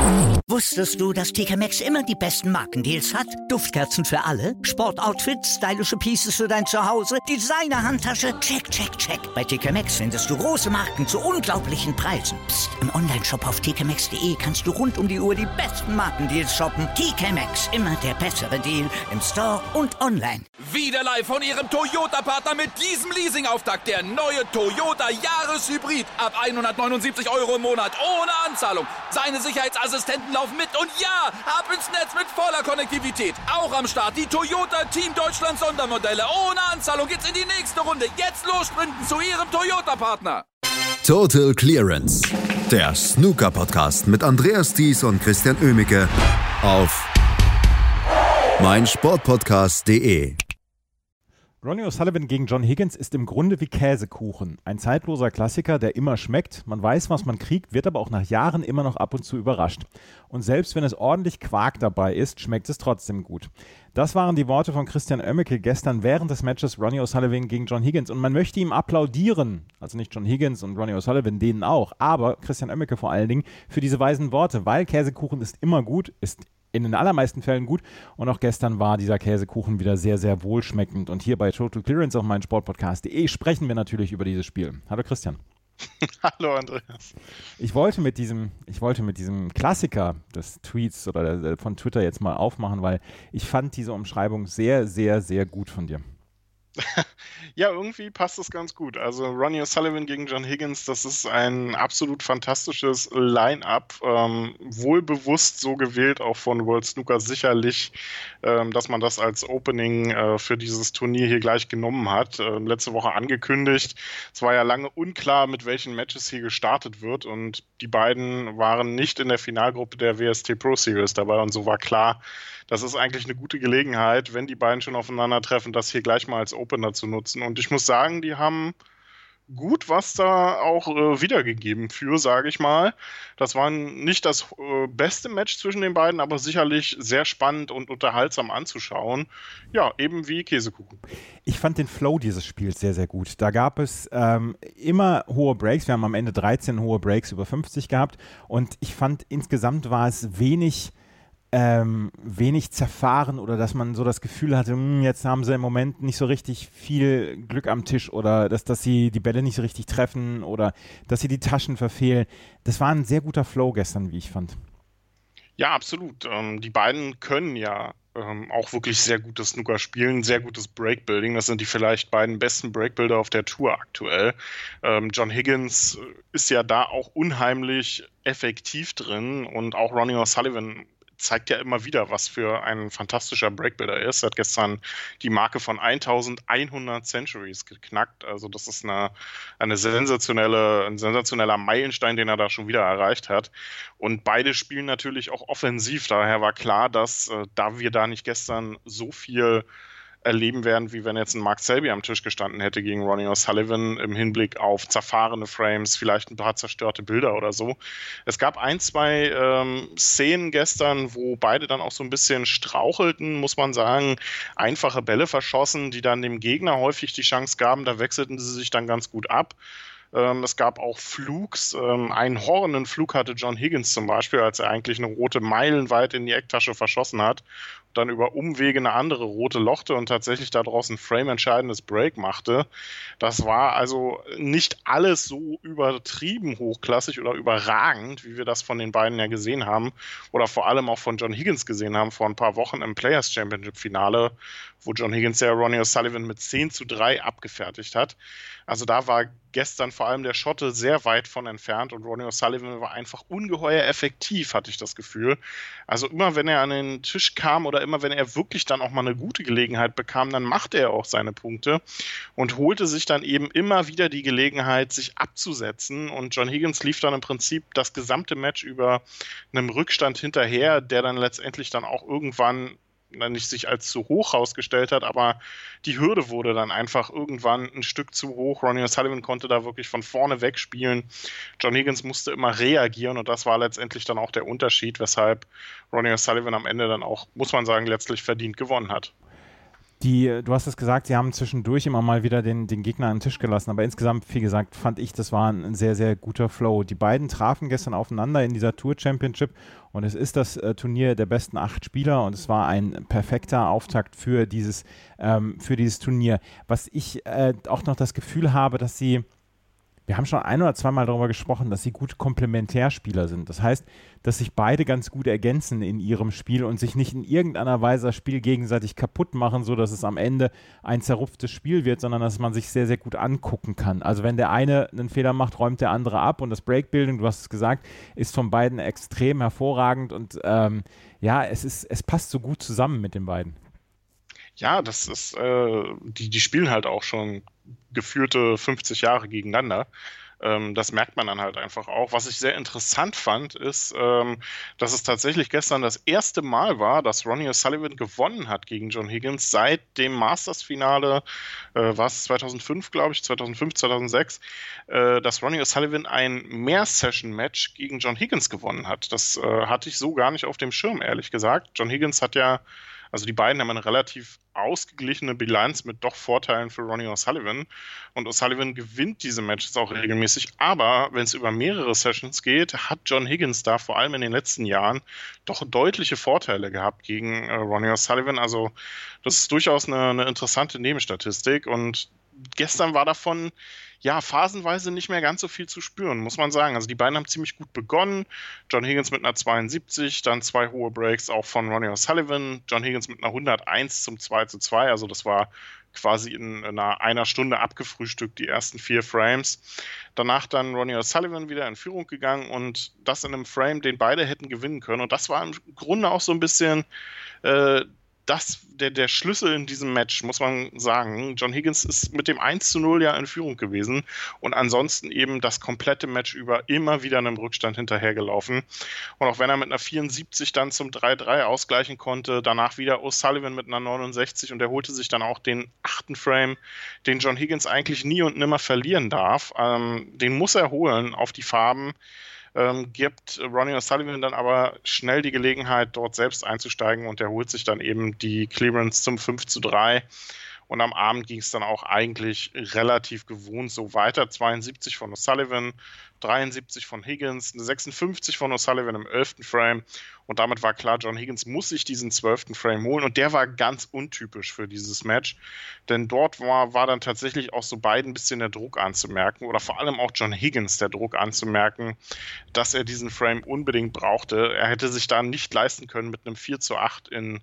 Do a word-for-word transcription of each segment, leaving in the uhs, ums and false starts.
Wusstest du, dass T K Maxx immer die besten Markendeals hat? Duftkerzen für alle, Sportoutfits, stylische Pieces für dein Zuhause, Designer-Handtasche, check, check, check. Bei T K Maxx findest du große Marken zu unglaublichen Preisen. Psst. Im Onlineshop auf t k maxx punkt d e kannst du rund um die Uhr die besten Markendeals shoppen. T K Maxx, immer der bessere Deal im Store und online. Wieder live von Ihrem Toyota-Partner mit diesem Leasing-Auftakt. Der neue Toyota Jahreshybrid. Ab hundertneunundsiebzig Euro im Monat. Ohne Anzahlung. Seine Sicherheitsassistenten laufen mit. Und ja, ab ins Netz mit voller Konnektivität. Auch am Start die Toyota Team Deutschland Sondermodelle. Ohne Anzahlung geht's in die nächste Runde. Jetzt los sprinten zu Ihrem Toyota-Partner. Total Clearance. Der Snooker-Podcast mit Andreas Thies und Christian Oemicke auf meinsportpodcast punkt de. Ronnie O'Sullivan gegen John Higgins ist im Grunde wie Käsekuchen. Ein zeitloser Klassiker, der immer schmeckt. Man weiß, was man kriegt, wird aber auch nach Jahren immer noch ab und zu überrascht. Und selbst wenn es ordentlich Quark dabei ist, schmeckt es trotzdem gut. Das waren die Worte von Christian Oemicke gestern während des Matches Ronnie O'Sullivan gegen John Higgins. Und man möchte ihm applaudieren, also nicht John Higgins und Ronnie O'Sullivan, denen auch, aber Christian Oemicke vor allen Dingen für diese weisen Worte, weil Käsekuchen ist immer gut, ist in den allermeisten Fällen gut. Und auch gestern war dieser Käsekuchen wieder sehr, sehr wohlschmeckend. Und hier bei Total Clearance auf meinsportpodcast punkt de sprechen wir natürlich über dieses Spiel. Hallo Christian. Hallo Andreas. Ich wollte mit diesem, ich wollte mit diesem Klassiker des Tweets oder der, von Twitter jetzt mal aufmachen, weil ich fand diese Umschreibung sehr, sehr, sehr gut von dir. Ja, irgendwie passt es ganz gut. Also Ronnie O'Sullivan gegen John Higgins, das ist ein absolut fantastisches Line-Up. Ähm, wohlbewusst so gewählt, auch von World Snooker sicherlich, ähm, dass man das als Opening äh, für dieses Turnier hier gleich genommen hat. Ähm, letzte Woche angekündigt. Es war ja lange unklar, mit welchen Matches hier gestartet wird. Und die beiden waren nicht in der Finalgruppe der W S T Pro Series dabei. Und so war klar, das ist eigentlich eine gute Gelegenheit, wenn die beiden schon aufeinandertreffen, das hier gleich mal als Opener zu nutzen. Und ich muss sagen, die haben gut was da auch äh, wiedergegeben für, sage ich mal. Das war nicht das äh, beste Match zwischen den beiden, aber sicherlich sehr spannend und unterhaltsam anzuschauen. Ja, eben wie Käsekuchen. Ich fand den Flow dieses Spiels sehr, sehr gut. Da gab es ähm, immer hohe Breaks. Wir haben am Ende dreizehn hohe Breaks über fünfzig gehabt. Und ich fand, insgesamt war es wenig... Ähm, wenig zerfahren oder dass man so das Gefühl hatte, mh, jetzt haben sie im Moment nicht so richtig viel Glück am Tisch oder dass, dass sie die Bälle nicht so richtig treffen oder dass sie die Taschen verfehlen. Das war ein sehr guter Flow gestern, wie ich fand. Ja, absolut. Ähm, die beiden können ja ähm, auch wirklich sehr gutes Snooker spielen, sehr gutes Breakbuilding. Das sind die vielleicht beiden besten Breakbuilder auf der Tour aktuell. Ähm, John Higgins ist ja da auch unheimlich effektiv drin und auch Ronnie O'Sullivan zeigt ja immer wieder, was für ein fantastischer Breakbuilder er ist. Er hat gestern die Marke von elfhundert Centuries geknackt. Also das ist eine, eine sensationelle, ein sensationeller Meilenstein, den er da schon wieder erreicht hat. Und beide spielen natürlich auch offensiv. Daher war klar, dass äh, da wir da nicht gestern so viel erleben werden, wie wenn jetzt ein Mark Selby am Tisch gestanden hätte gegen Ronnie O'Sullivan im Hinblick auf zerfahrene Frames, vielleicht ein paar zerstörte Bilder oder so. Es gab ein, zwei ähm, Szenen gestern, wo beide dann auch so ein bisschen strauchelten, muss man sagen, einfache Bälle verschossen, die dann dem Gegner häufig die Chance gaben, da wechselten sie sich dann ganz gut ab. Ähm, es gab auch Flugs. Ähm, einen horrenden Flug hatte John Higgins zum Beispiel, als er eigentlich eine rote meilenweit in die Ecktasche verschossen hat, dann über Umwege eine andere rote lochte und tatsächlich daraus ein frame-entscheidendes Break machte. Das war also nicht alles so übertrieben hochklassig oder überragend, wie wir das von den beiden ja gesehen haben oder vor allem auch von John Higgins gesehen haben vor ein paar Wochen im Players Championship Finale, wo John Higgins ja Ronnie O'Sullivan mit zehn zu drei abgefertigt hat. Also da war gestern vor allem der Schotte sehr weit von entfernt und Ronnie O'Sullivan war einfach ungeheuer effektiv, hatte ich das Gefühl. Also immer wenn er an den Tisch kam oder immer wenn er wirklich dann auch mal eine gute Gelegenheit bekam, dann machte er auch seine Punkte und holte sich dann eben immer wieder die Gelegenheit, sich abzusetzen. Und John Higgins lief dann im Prinzip das gesamte Match über einem Rückstand hinterher, der dann letztendlich dann auch irgendwann nicht sich als zu hoch herausgestellt hat, aber die Hürde wurde dann einfach irgendwann ein Stück zu hoch. Ronnie O'Sullivan konnte da wirklich von vorne wegspielen. John Higgins musste immer reagieren und das war letztendlich dann auch der Unterschied, weshalb Ronnie O'Sullivan am Ende dann auch, muss man sagen, letztlich verdient gewonnen hat. Die, du hast es gesagt, sie haben zwischendurch immer mal wieder den, den Gegner an den Tisch gelassen, aber insgesamt, wie gesagt, fand ich, das war ein, ein sehr, sehr guter Flow. Die beiden trafen gestern aufeinander in dieser Tour Championship und es ist das äh, Turnier der besten acht Spieler und es war ein perfekter Auftakt für dieses, ähm, für dieses Turnier. Was ich äh, auch noch das Gefühl habe, dass sie Wir haben schon ein oder zweimal darüber gesprochen, dass sie gut Komplementärspieler sind. Das heißt, dass sich beide ganz gut ergänzen in ihrem Spiel und sich nicht in irgendeiner Weise das Spiel gegenseitig kaputt machen, sodass es am Ende ein zerrupftes Spiel wird, sondern dass man sich sehr, sehr gut angucken kann. Also wenn der eine einen Fehler macht, räumt der andere ab und das Breakbuilding, du hast es gesagt, ist von beiden extrem hervorragend und ähm, ja, es ist, es passt so gut zusammen mit den beiden. Ja, das ist, äh, die, die spielen halt auch schon geführte fünfzig Jahre gegeneinander. Ähm, das merkt man dann halt einfach auch. Was ich sehr interessant fand, ist, ähm, dass es tatsächlich gestern das erste Mal war, dass Ronnie O'Sullivan gewonnen hat gegen John Higgins seit dem Masters-Finale, äh, war es zweitausendfünf, glaube ich, zweitausendfünf, zweitausendsechs, äh, dass Ronnie O'Sullivan ein Mehr-Session-Match gegen John Higgins gewonnen hat. Das äh, hatte ich so gar nicht auf dem Schirm, ehrlich gesagt. John Higgins hat ja Also die beiden haben eine relativ ausgeglichene Bilanz mit doch Vorteilen für Ronnie O'Sullivan. Und O'Sullivan gewinnt diese Matches auch regelmäßig. Aber wenn es über mehrere Sessions geht, hat John Higgins da vor allem in den letzten Jahren doch deutliche Vorteile gehabt gegen äh, Ronnie O'Sullivan. Also das ist durchaus eine, eine interessante Nebenstatistik. Und gestern war davon ja phasenweise nicht mehr ganz so viel zu spüren, muss man sagen. Also die beiden haben ziemlich gut begonnen. John Higgins mit einer zweiundsiebzig, dann zwei hohe Breaks auch von Ronnie O'Sullivan. John Higgins mit einer hunderteins zum zwei zu zwei. Also das war quasi in einer, einer Stunde abgefrühstückt, die ersten vier Frames. Danach dann Ronnie O'Sullivan wieder in Führung gegangen und das in einem Frame, den beide hätten gewinnen können. Und das war im Grunde auch so ein bisschen äh, das, der, der Schlüssel in diesem Match, muss man sagen. John Higgins ist mit dem eins zu null ja in Führung gewesen und ansonsten eben das komplette Match über immer wieder einem Rückstand hinterhergelaufen. Und auch wenn er mit einer vierundsiebzig dann zum drei drei ausgleichen konnte, danach wieder O'Sullivan mit einer neunundsechzig und er holte sich dann auch den achten Frame, den John Higgins eigentlich nie und nimmer verlieren darf. Ähm, den muss er holen auf die Farben. Ähm, gibt Ronnie O'Sullivan dann aber schnell die Gelegenheit, dort selbst einzusteigen und er holt sich dann eben die Clearance zum fünf zu drei. Und am Abend ging es dann auch eigentlich relativ gewohnt so weiter. zweiundsiebzig von O'Sullivan, dreiundsiebzig von Higgins, eine sechsundfünfzig von O'Sullivan im elften Frame. Und damit war klar, John Higgins muss sich diesen zwölften Frame holen. Und der war ganz untypisch für dieses Match. Denn dort war, war dann tatsächlich auch so beiden ein bisschen der Druck anzumerken. Oder vor allem auch John Higgins der Druck anzumerken, dass er diesen Frame unbedingt brauchte. Er hätte sich da nicht leisten können, mit einem vier zu acht in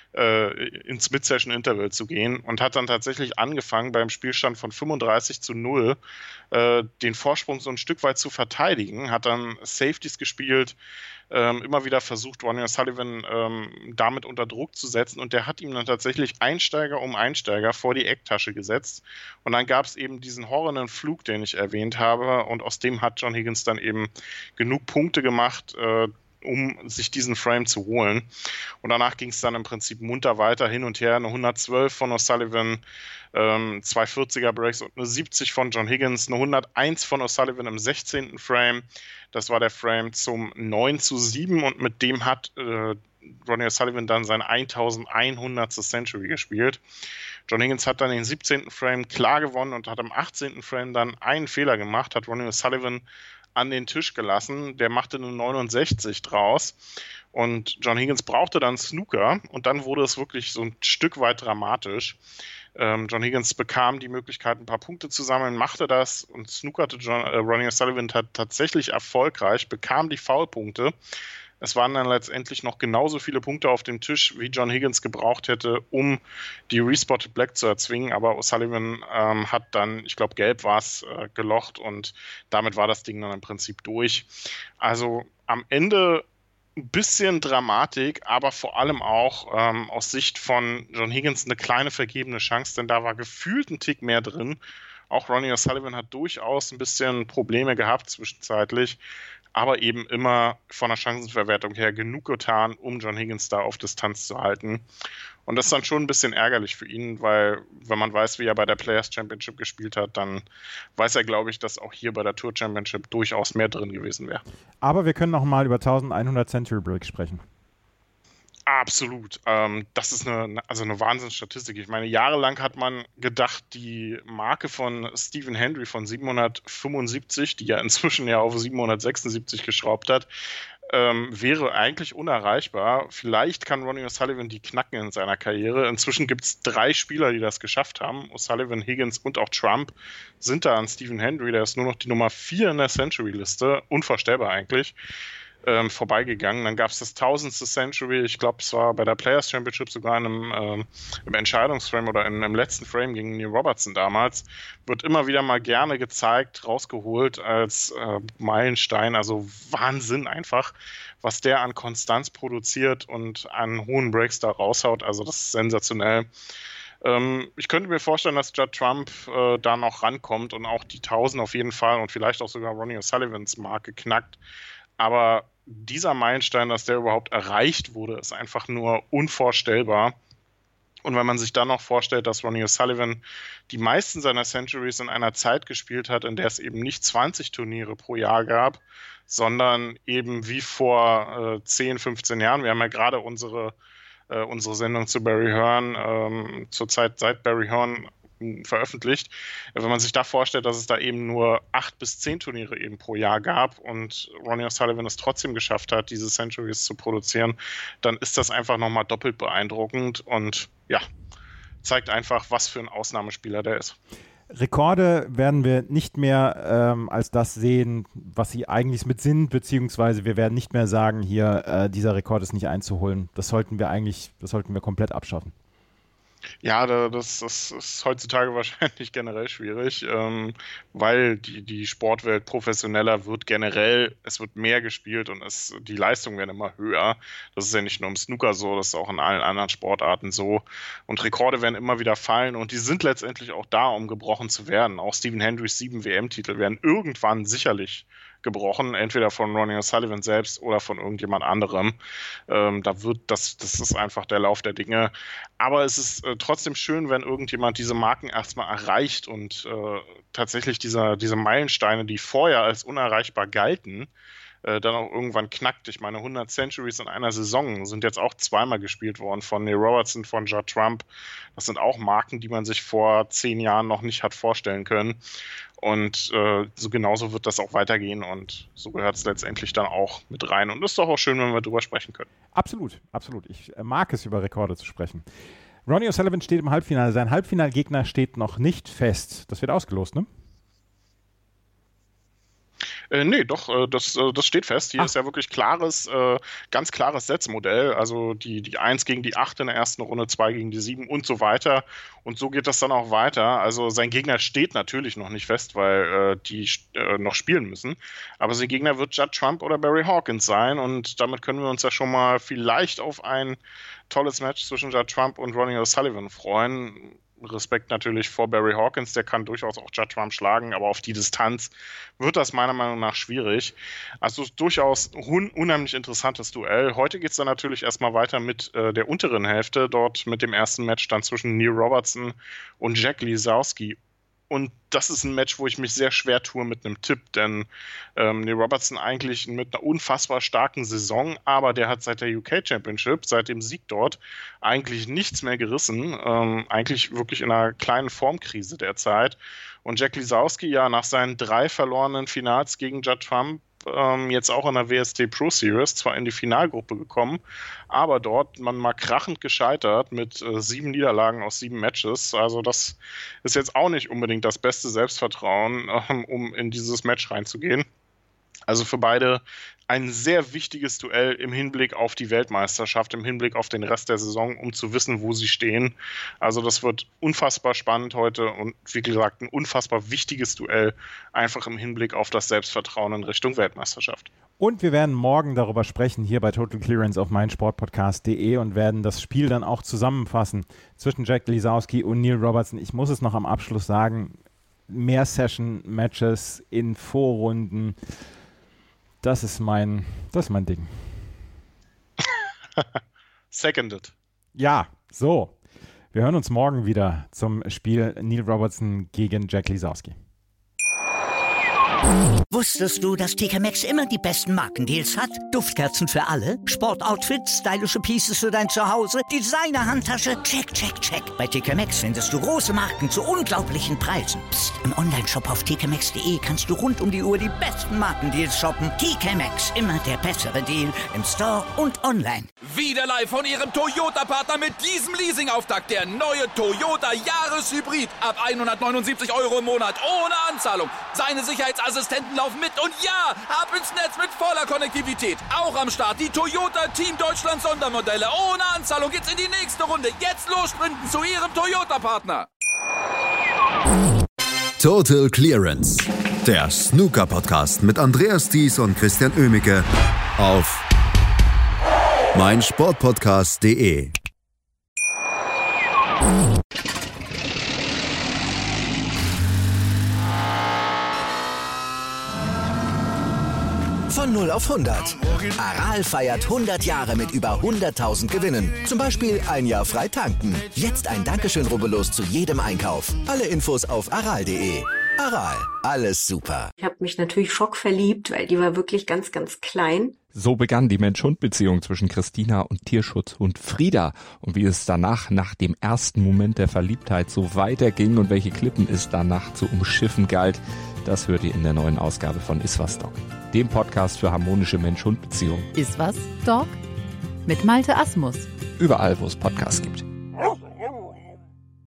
ins Mid-Session-Interval zu gehen und hat dann tatsächlich angefangen, beim Spielstand von fünfunddreißig zu null äh, den Vorsprung so ein Stück weit zu verteidigen, hat dann Safeties gespielt, ähm, immer wieder versucht, Ronnie O'Sullivan ähm, damit unter Druck zu setzen und der hat ihm dann tatsächlich Einsteiger um Einsteiger vor die Ecktasche gesetzt und dann gab es eben diesen horrenden Flug, den ich erwähnt habe und aus dem hat John Higgins dann eben genug Punkte gemacht, äh, um sich diesen Frame zu holen. Und danach ging es dann im Prinzip munter weiter, hin und her, eine hundertzwölf von O'Sullivan, ähm, zwei vierziger Breaks und eine siebzig von John Higgins, eine hunderteins von O'Sullivan im sechzehnten Frame. Das war der Frame zum neun zu sieben und mit dem hat äh, Ronnie O'Sullivan dann sein eintausendeinhundertste Century gespielt. John Higgins hat dann den siebzehnten Frame klar gewonnen und hat am achtzehnten Frame dann einen Fehler gemacht, hat Ronnie O'Sullivan an den Tisch gelassen, der machte eine neunundsechzig draus und John Higgins brauchte dann Snooker und dann wurde es wirklich so ein Stück weit dramatisch. Ähm, John Higgins bekam die Möglichkeit, ein paar Punkte zu sammeln, machte das und snookerte John, äh, Ronnie O'Sullivan hat tatsächlich erfolgreich, bekam die Foulpunkte. Es waren dann letztendlich noch genauso viele Punkte auf dem Tisch, wie John Higgins gebraucht hätte, um die Respotted Black zu erzwingen. Aber O'Sullivan ähm, hat dann, ich glaube, gelb war es, äh, gelocht und damit war das Ding dann im Prinzip durch. Also am Ende ein bisschen Dramatik, aber vor allem auch ähm, aus Sicht von John Higgins eine kleine vergebene Chance, denn da war gefühlt ein Tick mehr drin. Auch Ronnie O'Sullivan hat durchaus ein bisschen Probleme gehabt zwischenzeitlich, aber eben immer von der Chancenverwertung her genug getan, um John Higgins da auf Distanz zu halten. Und das ist dann schon ein bisschen ärgerlich für ihn, weil wenn man weiß, wie er bei der Players Championship gespielt hat, dann weiß er, glaube ich, dass auch hier bei der Tour Championship durchaus mehr drin gewesen wäre. Aber wir können noch mal über eintausendeinhundert Century Breaks sprechen. Absolut. Ähm, das ist eine, also eine Wahnsinnsstatistik. Ich meine, jahrelang hat man gedacht, die Marke von Stephen Hendry von siebenhundertfünfundsiebzig, die ja inzwischen ja auf siebenhundertsechsundsiebzig geschraubt hat, ähm, wäre eigentlich unerreichbar. Vielleicht kann Ronnie O'Sullivan die knacken in seiner Karriere. Inzwischen gibt es drei Spieler, die das geschafft haben. O'Sullivan, Higgins und auch Trump sind da an Stephen Hendry. Der ist nur noch die Nummer vier in der Century-Liste. Unvorstellbar eigentlich. Ähm, vorbeigegangen. Dann gab es das tausendste Century, ich glaube, es war bei der Players Championship sogar in einem, ähm, im Entscheidungsframe oder in, im letzten Frame gegen Neil Robertson damals, wird immer wieder mal gerne gezeigt, rausgeholt als äh, Meilenstein, also Wahnsinn einfach, was der an Konstanz produziert und an hohen Breaks da raushaut, also das ist sensationell. Ähm, ich könnte mir vorstellen, dass Judd Trump äh, da noch rankommt und auch die tausend auf jeden Fall und vielleicht auch sogar Ronnie O'Sullivans Marke knackt, aber dieser Meilenstein, dass der überhaupt erreicht wurde, ist einfach nur unvorstellbar. Und wenn man sich dann noch vorstellt, dass Ronnie O'Sullivan die meisten seiner Centuries in einer Zeit gespielt hat, in der es eben nicht zwanzig Turniere pro Jahr gab, sondern eben wie vor äh, zehn, fünfzehn Jahren. Wir haben ja gerade unsere, äh, unsere Sendung zu Barry Hearn, ähm, zur Zeit seit Barry Hearn veröffentlicht. Wenn man sich da vorstellt, dass es da eben nur acht bis zehn Turniere eben pro Jahr gab und Ronnie O'Sullivan es trotzdem geschafft hat, diese Centuries zu produzieren, dann ist das einfach nochmal doppelt beeindruckend und ja, zeigt einfach, was für ein Ausnahmespieler der ist. Rekorde werden wir nicht mehr ähm, als das sehen, was sie eigentlich mit sind, beziehungsweise wir werden nicht mehr sagen, hier, äh, dieser Rekord ist nicht einzuholen. Das sollten wir eigentlich, das sollten wir komplett abschaffen. Ja, das, das ist heutzutage wahrscheinlich generell schwierig, ähm, weil die, die Sportwelt professioneller wird generell, es wird mehr gespielt und es, die Leistungen werden immer höher. Das ist ja nicht nur im Snooker so, das ist auch in allen anderen Sportarten so. Und Rekorde werden immer wieder fallen und die sind letztendlich auch da, um gebrochen zu werden. Auch Stephen Hendrys sieben W M-Titel werden irgendwann sicherlich gebrochen, entweder von Ronnie O'Sullivan selbst oder von irgendjemand anderem. Ähm, da wird das, das ist einfach der Lauf der Dinge. Aber es ist äh, trotzdem schön, wenn irgendjemand diese Marken erstmal erreicht und äh, tatsächlich diese, diese Meilensteine, die vorher als unerreichbar galten, äh, dann auch irgendwann knackt. Ich meine, hundert Centuries in einer Saison sind jetzt auch zweimal gespielt worden von Neil Robertson, von Judd Trump. Das sind auch Marken, die man sich vor zehn Jahren noch nicht hat vorstellen können. Und äh, so genauso wird das auch weitergehen und so gehört es letztendlich dann auch mit rein. Und es ist doch auch schön, wenn wir darüber sprechen können. Absolut, absolut. Ich mag es, über Rekorde zu sprechen. Ronnie O'Sullivan steht im Halbfinale. Sein Halbfinalgegner steht noch nicht fest. Das wird ausgelost, ne? Äh, nee, doch, äh, das, äh, das steht fest. Hier Ach. ist ja wirklich klares, äh, ganz klares Setzmodell. Also die, die eins gegen die acht in der ersten Runde, zwei gegen die sieben und so weiter. Und so geht das dann auch weiter. Also sein Gegner steht natürlich noch nicht fest, weil äh, die äh, noch spielen müssen. Aber sein Gegner wird Judd Trump oder Barry Hawkins sein. Und damit können wir uns ja schon mal vielleicht auf ein tolles Match zwischen Judd Trump und Ronnie O'Sullivan freuen. Respekt natürlich vor Barry Hawkins, der kann durchaus auch Judd Trump schlagen, aber auf die Distanz wird das meiner Meinung nach schwierig. Also durchaus un- unheimlich interessantes Duell. Heute geht es dann natürlich erstmal weiter mit äh, der unteren Hälfte, dort mit dem ersten Match dann zwischen Neil Robertson und Jack Lisowski. Und das ist ein Match, wo ich mich sehr schwer tue mit einem Tipp, denn ähm, Neil Robertson eigentlich mit einer unfassbar starken Saison, aber der hat seit der U K Championship, seit dem Sieg dort, eigentlich nichts mehr gerissen. Ähm, eigentlich wirklich in einer kleinen Formkrise derzeit. Und Jack Lisowski ja nach seinen drei verlorenen Finals gegen Judd Trump ähm, jetzt auch in der W S T Pro Series zwar in die Finalgruppe gekommen, aber dort man mal krachend gescheitert mit äh, sieben Niederlagen aus sieben Matches. Also das ist jetzt auch nicht unbedingt das beste Selbstvertrauen, ähm, um in dieses Match reinzugehen. Also für beide ein sehr wichtiges Duell im Hinblick auf die Weltmeisterschaft, im Hinblick auf den Rest der Saison, um zu wissen, wo sie stehen. Also das wird unfassbar spannend heute und wie gesagt, ein unfassbar wichtiges Duell, einfach im Hinblick auf das Selbstvertrauen in Richtung Weltmeisterschaft. Und wir werden morgen darüber sprechen, hier bei Total Clearance auf meinsportpodcast punkt de und werden das Spiel dann auch zusammenfassen zwischen Jack Lisowski und Neil Robertson. Ich muss es noch am Abschluss sagen, mehr Session-Matches in Vorrunden, das ist mein, das ist mein Ding. Seconded. Ja, so. Wir hören uns morgen wieder zum Spiel Neil Robertson gegen Jack Lisowski. Wusstest du, dass T K Maxx immer die besten Markendeals hat? Duftkerzen für alle, Sportoutfits, stylische Pieces für dein Zuhause, Designer-Handtasche, check, check, check. Bei T K Maxx findest du große Marken zu unglaublichen Preisen. Psst. Im Onlineshop auf t k maxx punkt d e kannst du rund um die Uhr die besten Markendeals shoppen. T K Maxx, immer der bessere Deal im Store und online. Wieder live von Ihrem Toyota-Partner mit diesem Leasing-Auftakt. Der neue Toyota Jahreshybrid. Ab hundertneunundsiebzig Euro im Monat ohne Anzahlung. Seine Sicherheitsassistenten laufen mit und ja, ab ins Netz mit voller Konnektivität. Auch am Start die Toyota Team Deutschland Sondermodelle. Ohne Anzahlung geht's in die nächste Runde. Jetzt los sprinten zu Ihrem Toyota-Partner. Total Clearance. Der Snooker-Podcast mit Andreas Thies und Christian Oemicke auf meinsportpodcast punkt de. Von null auf hundert. Aral feiert hundert Jahre mit über hunderttausend Gewinnen. Zum Beispiel ein Jahr frei tanken. Jetzt ein Dankeschön, rubbellos zu jedem Einkauf. Alle Infos auf aral punkt de. Aral, alles super. Ich habe mich natürlich schockverliebt, weil die war wirklich ganz, ganz klein. So begann die Mensch-Hund-Beziehung zwischen Christina und Tierschutzhund Frieda. Und wie es danach, nach dem ersten Moment der Verliebtheit, so weiterging und welche Klippen es danach zu umschiffen galt, das hört ihr in der neuen Ausgabe von Iswas Dog, dem Podcast für harmonische Mensch-Hund-Beziehungen. Iswas Dog mit Malte Asmus. Überall, wo es Podcasts gibt.